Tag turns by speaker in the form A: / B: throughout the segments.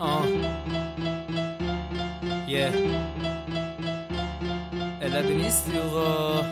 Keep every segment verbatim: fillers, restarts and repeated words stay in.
A: Uh. Yeah. Elədir istiyor.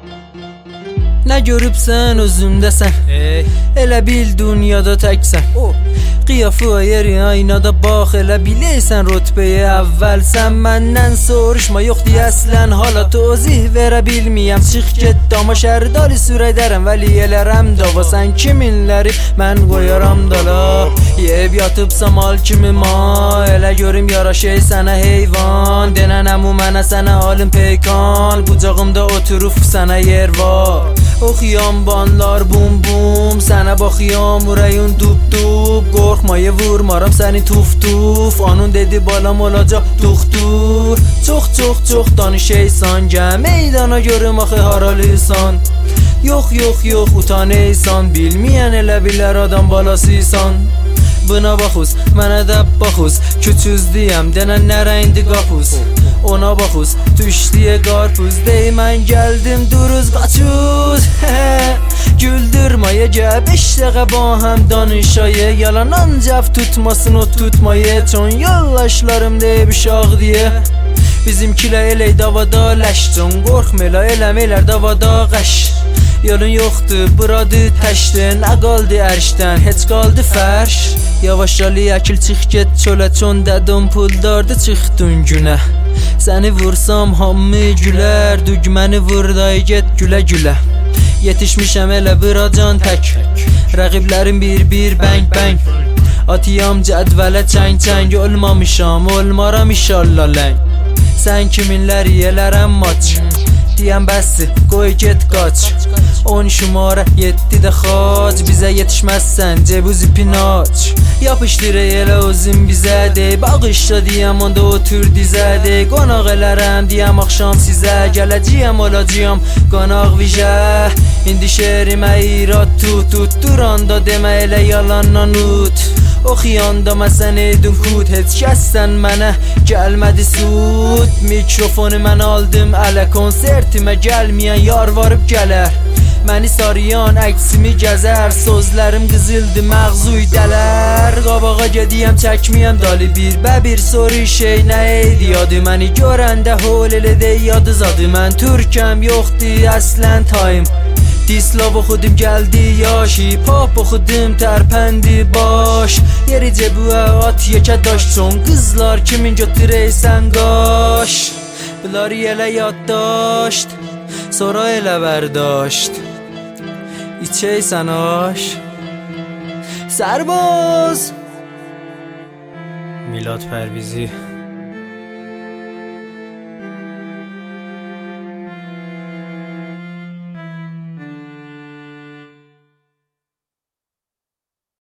A: Nə görübsən özündəsən, hey. Elə bil dünyada təksən, oh. Qiyafı yeri aynada bax, elə bilirsən rütbəyə əvvəlsən. Məndən soruşma, yoxdur əslən hala tozih verə bilməyəm. Çıx get dama şərdali sürədərəm, vəli elərəm dava. Sən kiminləri mən qoyaram dala. Yeyib yatıbsam al kimi ma, elə görüm yaraşey sənə heyvan. Denənəm u mənə sənə alım peykan, bucağımda oturub sənə yer var. Oxuyam banlar bum bum, sənə baxıyam ürəyim dub dub. Qorxmaya vurmaram səni tuf tuf, anın dedi balam olacaq duxdur. Çox çox çox danışaysan, gəl meydana görüm axı haralısan. Yox yox yox utanaysan, bilməyən elə bilər adam balasıysan. Buna baxuz, mənə də baxuz, küçüzdiyəm denən nərə indi qapuz. Ona baxuz, düşdiyə qarpuz, dey mən gəldim duruz qaçuz. Güldürmaya gəl beş dəqiqə ba həm danışaya, yalan ancaq tutmasın o tutmaya. Çon yollaşlarım deyib uşaq deyə, bizimkilə elək davada ləşcon. Qorxma elə eləm elər davada qəş. Yolun yoxdur, buradı təşdir, nə qaldı ərşdən, heç qaldı fərş. Yavaş ali əkil çıx get çölə, çon dədim puldardı çıxdın günə. Səni vursam hamı gülər, dügməni vur day get gülə gülə. Yetişmişəm elə vıracan tək, rəqiblərim bir-bir bəng bəng. Atıyam cədvələ çəng-çəng, olmamışam, olmaram inşallah ləng. Sən kiminləri elərəm maç, deyəm bəssi, qoy get qaç. On şumara yeddi də xac, bizə yetişməzsən cebuz ipin aç. Yapışdır elə özün bizə dey, bağışla deyəm onda otur dizə dey. Qonaq elərəm deyəm axşam sizə, gələcəyəm olacağım qonaq vijə. İndi şerimə irad tut, tutturanda demə elə yalanla ut. Oxuyanda məsən eydin kud, heç kəssən mənə gəlmədi sud. Mikrofonu mən aldım ələ, konsertimə gəlməyən yar varıb gələr. Məni sarıyan əksimi gəzər, sözlərim qızıldı məğzuy dələr. Qabağa gediyəm çəkməyəm dalı, bir bə bir soru şey nə eydi yadı. Məni görəndə hol elə dey yadı zadı, mən türkəm yoxdur əslən tayım. Dislav oxudum gəldi yaş, hip-hop oxudum tərpəndi baş. Yeri cəbuə at yekə daş, çon qızlar kimin götürəysən qaş. Bunları elə yaddaşt, sonra elə bərdاشت. İçəysən aş Sərboz Milad Pərvizi.